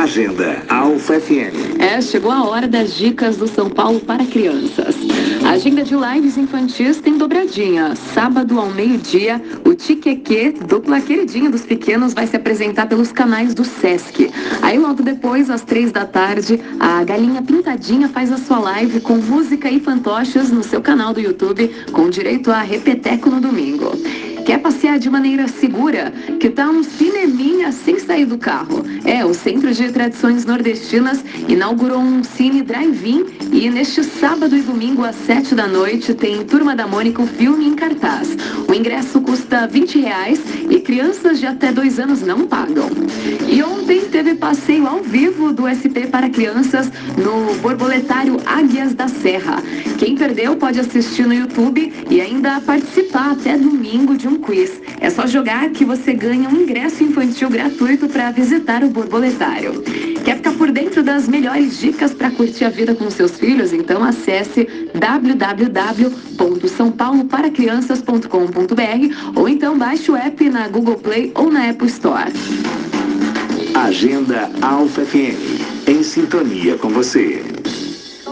Agenda Alfa FM. Chegou a hora das dicas do São Paulo para crianças. A agenda de lives infantis tem dobradinha. Sábado ao meio-dia, o Tiqueque, dupla queridinha dos pequenos, vai se apresentar pelos canais do Sesc. Aí logo depois, às 3 da tarde, a Galinha Pintadinha faz a sua live com música e fantoches no seu canal do YouTube, com direito a repeteco no domingo. Quer passear de maneira segura? Que tal um cineminha sem sair do carro? O Centro de Tradições Nordestinas inaugurou um cine drive-in e neste sábado e domingo às 7 da noite tem Turma da Mônica, o filme em cartaz. O ingresso custa R$20 e crianças de até 2 anos não pagam. E ontem teve passeio ao vivo do SP para crianças no Borboletário Águias da Serra. Quem perdeu pode assistir no YouTube e ainda participar até domingo de um quiz. É só jogar que você ganha um ingresso infantil gratuito para visitar o Borboletário. Quer ficar por dentro das melhores dicas para curtir a vida com seus filhos? Então acesse www.saopauloParacrianças.com.br ou então baixe o app na Google Play ou na Apple Store. Agenda Alfa FM, em sintonia com você.